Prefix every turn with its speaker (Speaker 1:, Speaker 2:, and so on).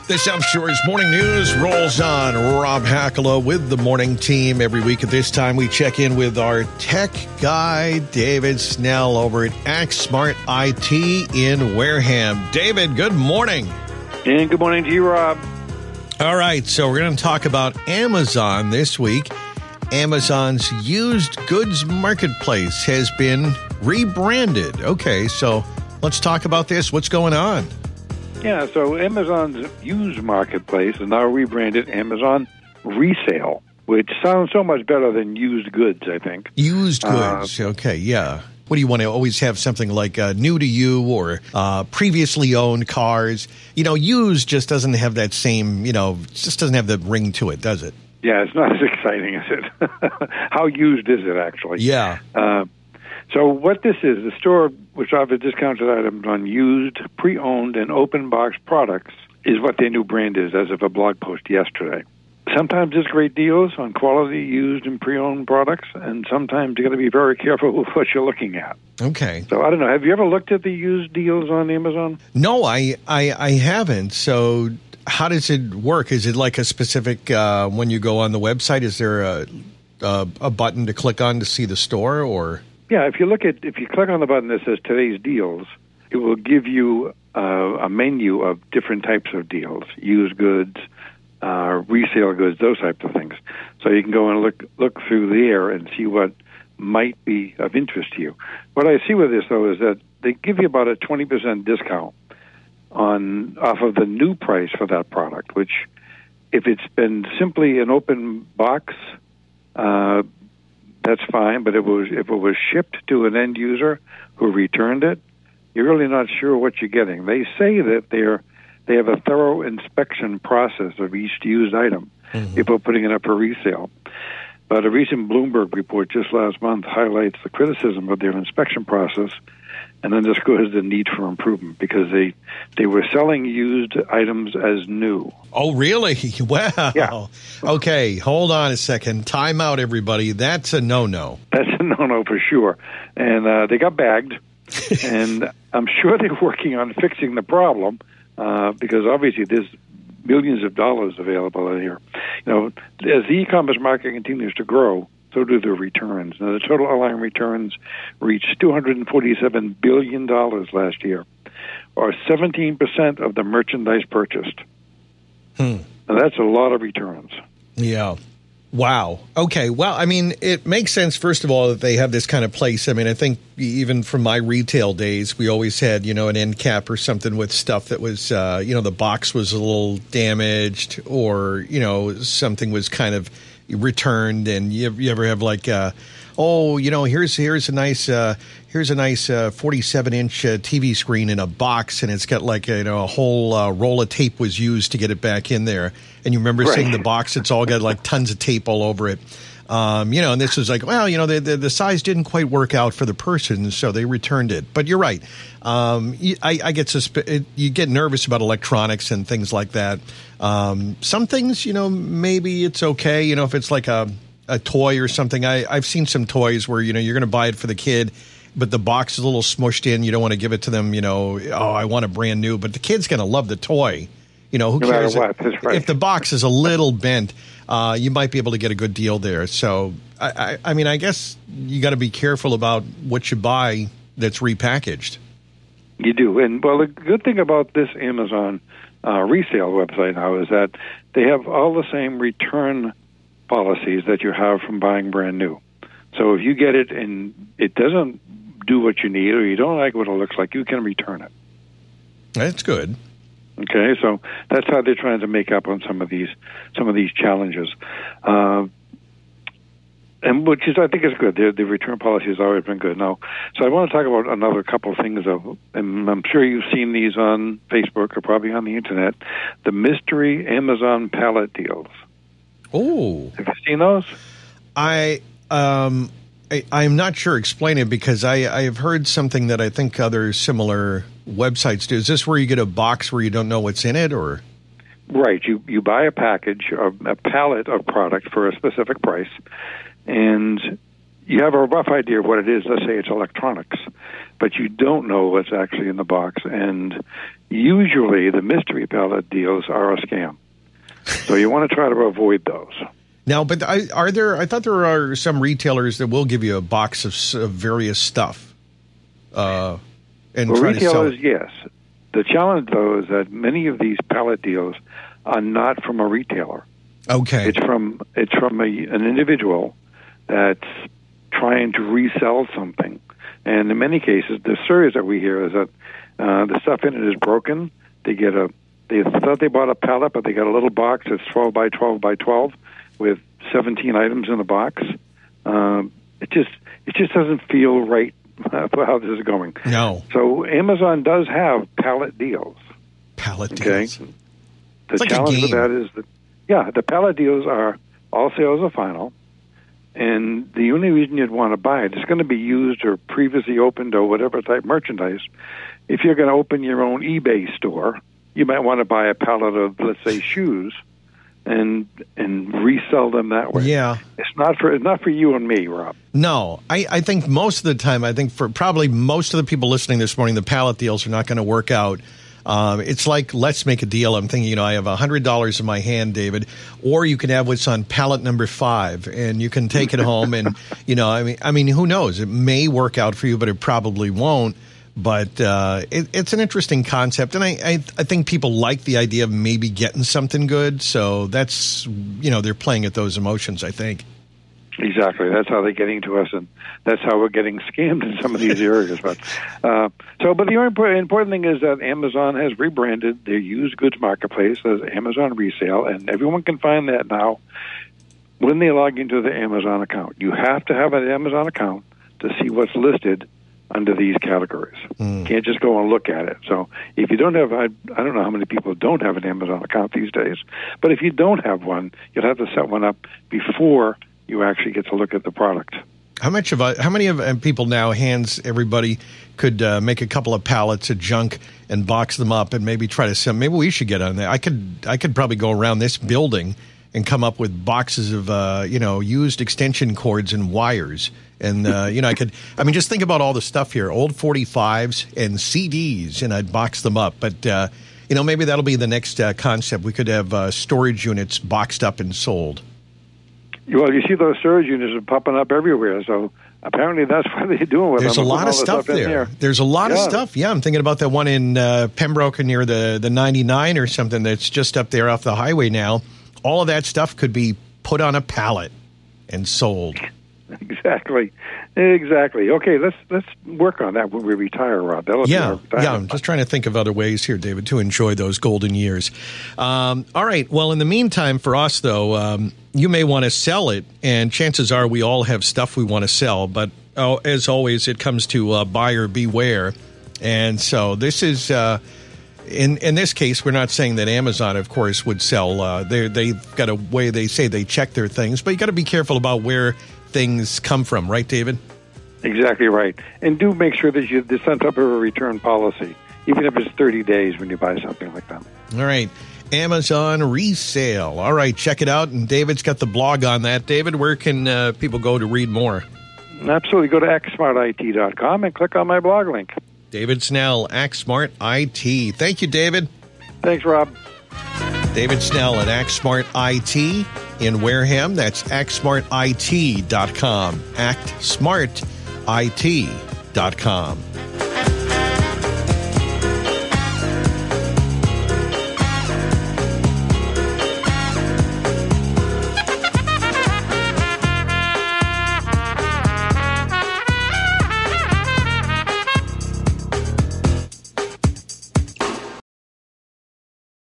Speaker 1: The South Shore's Morning News rolls on. Rob Hackala with the morning team. Every week at this time, we check in with our tech guy, David Snell, over at ActSmart IT in Wareham. David, good morning.
Speaker 2: And good morning to you, Rob.
Speaker 1: All right, so we're going to talk about Amazon this week. Amazon's used goods marketplace has been rebranded. Okay, so let's talk about this. What's going on?
Speaker 2: Yeah, so Amazon's used marketplace is now rebranded Amazon Resale, which sounds so much better than used goods, I think.
Speaker 1: Used goods, okay, yeah. What do you want to always have something like new to you or previously owned cars? You know, used just doesn't have that same, just doesn't have the ring to it, does it?
Speaker 2: Yeah, it's not as exciting as it. How used is it, actually?
Speaker 1: Yeah.
Speaker 2: So what this is, the store which offers discounted items on used, pre-owned, and open box products is what their new brand is as of a blog post yesterday. Sometimes there's great deals on quality used and pre-owned products, and sometimes you got to be very careful with what you're looking at.
Speaker 1: Okay.
Speaker 2: So I don't know. Have you ever looked at the used deals on Amazon?
Speaker 1: No, I haven't. So how does it work? Is it like a specific, when you go on the website, is there a button to click on to see the store or?
Speaker 2: Yeah, if you click on the button that says today's deals, it will give you a menu of different types of deals, used goods, resale goods, those types of things. So you can go and look through there and see what might be of interest to you. What I see with this, though, is that they give you about a 20% discount off of the new price for that product, which if it's been simply an open box, that's fine, but if it was shipped to an end user who returned it, you're really not sure what you're getting. They say that they have a thorough inspection process of each used item before putting it up for resale. But a recent Bloomberg report just last month highlights the criticism of their inspection process and underscores the need for improvement because they were selling used items as new.
Speaker 1: Oh, really? Wow.
Speaker 2: Yeah.
Speaker 1: Okay, hold on a second. Time out, everybody. That's a no-no.
Speaker 2: That's a no-no for sure. And they got bagged, and I'm sure they're working on fixing the problem because obviously there's millions of dollars available in here. As the e-commerce market continues to grow, so do the returns. Now, the total online returns reached $247 billion last year, or 17% of the merchandise purchased. Now, that's a lot of returns.
Speaker 1: Yeah. Wow. Okay. Well, I mean, it makes sense, first of all, that they have this kind of place. I mean, I think even from my retail days, we always had, an end cap or something with stuff that was, the box was a little damaged or, something was kind of returned. And you ever have like, here's a nice 47-inch TV screen in a box, and it's got like a whole roll of tape was used to get it back in there. And you remember seeing the box; it's all got like tons of tape all over it. And this was like, the size didn't quite work out for the person, so they returned it. But you're right. I get you get nervous about electronics and things like that. Some things, maybe it's okay. If it's like a toy or something. I've seen some toys where, you're going to buy it for the kid, but the box is a little smushed in. You don't want to give it to them, I want a brand new. But the kid's going to love the toy. Who cares?
Speaker 2: No matter what. That's right.
Speaker 1: If the box is a little bent, you might be able to get a good deal there. So, I mean, I guess you got to be careful about what you buy that's repackaged.
Speaker 2: You do. And, well, the good thing about this Amazon resale website now is that they have all the same return policies that you have from buying brand new. So if you get it and it doesn't do what you need or you don't like what it looks like, you can return it.
Speaker 1: That's good.
Speaker 2: Okay, so that's how they're trying to make up on some of these challenges, and which is, I think, is good. The return policy has always been good. Now, so I want to talk about another couple of things, and I'm sure you've seen these on Facebook or probably on the internet. The mystery Amazon pallet deals.
Speaker 1: Oh,
Speaker 2: have you seen those?
Speaker 1: I'm not sure. Explain it, because I have heard something that I think other similar websites do. Is this where you get a box where you don't know what's in it, or?
Speaker 2: Right. You buy a package, or a pallet of product for a specific price, and you have a rough idea of what it is. Let's say it's electronics, but you don't know what's actually in the box. And usually the mystery pallet deals are a scam. So you want to try to avoid those.
Speaker 1: Now, but I thought there are some retailers that will give you a box of various stuff. And try
Speaker 2: retailers,
Speaker 1: to sell it.
Speaker 2: Yes. The challenge, though, is that many of these pallet deals are not from a retailer.
Speaker 1: Okay.
Speaker 2: It's from an individual that's trying to resell something. And in many cases, the stories that we hear is that the stuff in it is broken. They thought they bought a pallet, but they got a little box that's 12 by 12 by 12 with 17 items in the box. It just doesn't feel right for how this is going.
Speaker 1: No.
Speaker 2: So Amazon does have pallet deals.
Speaker 1: Pallet deals.
Speaker 2: The challenge with that is that, the pallet deals are all sales are final, and the only reason you'd want to buy it's going to be used or previously opened or whatever type merchandise. If you're going to open your own eBay store, you might want to buy a pallet of, let's say, shoes, and resell them that way.
Speaker 1: Yeah,
Speaker 2: it's not for you and me, Rob.
Speaker 1: No, I think most of the time, for probably most of the people listening this morning, the pallet deals are not going to work out. It's like, let's make a deal. I'm thinking, I have $100 in my hand, David, or you can have what's on pallet number 5, and you can take it home. And I mean, who knows? It may work out for you, but it probably won't. But it's an interesting concept, and I think people like the idea of maybe getting something good. So that's they're playing at those emotions, I think.
Speaker 2: Exactly. That's how they're getting to us, and that's how we're getting scammed in some of these areas. But the important thing is that Amazon has rebranded their used goods marketplace as Amazon Resale, and everyone can find that now when they log into the Amazon account. You have to have an Amazon account to see what's listed under these categories. You can't just go and look at it. So if you don't have, I don't know how many people don't have an Amazon account these days, but if you don't have one, you'll have to set one up before you actually get to look at the product.
Speaker 1: How many of people now, everybody could make a couple of pallets of junk and box them up and maybe try to sell? Maybe we should get on there. I could probably go around this building and come up with boxes of used extension cords and wires. And just think about all the stuff here: old 45s and CDs, and I'd box them up. But maybe that'll be the next concept. We could have storage units boxed up and sold.
Speaker 2: Well, you see those storage units are popping up everywhere, so apparently that's what they're doing with them.
Speaker 1: There's a lot of stuff there. There's a lot of stuff. Yeah, I'm thinking about that one in Pembroke near the 99 or something that's just up there off the highway now. All of that stuff could be put on a pallet and sold.
Speaker 2: Exactly. Okay, let's work on that when we retire, Rob.
Speaker 1: Yeah. I'm just trying to think of other ways here, David, to enjoy those golden years. All right. Well, in the meantime, for us, though, you may want to sell it, and chances are we all have stuff we want to sell. But as always, it comes to buyer beware. And so this is, in this case, we're not saying that Amazon, of course, would sell. They've got a way they say they check their things, but you got to be careful about where things come from, right, David?
Speaker 2: Exactly right. And do make sure that you set up a return policy, even if it's 30 days when you buy something like that.
Speaker 1: All right. Amazon Resale. All right, check it out. And David's got the blog on that. David, where can people go to read more?
Speaker 2: Absolutely. Go to axsmartit.com and click on my blog link.
Speaker 1: David Snell, AxSmart IT. Thank you, David.
Speaker 2: Thanks, Rob.
Speaker 1: David Snell at AxSmart IT in Wareham. That's axsmartit.com. ActSmartit.com.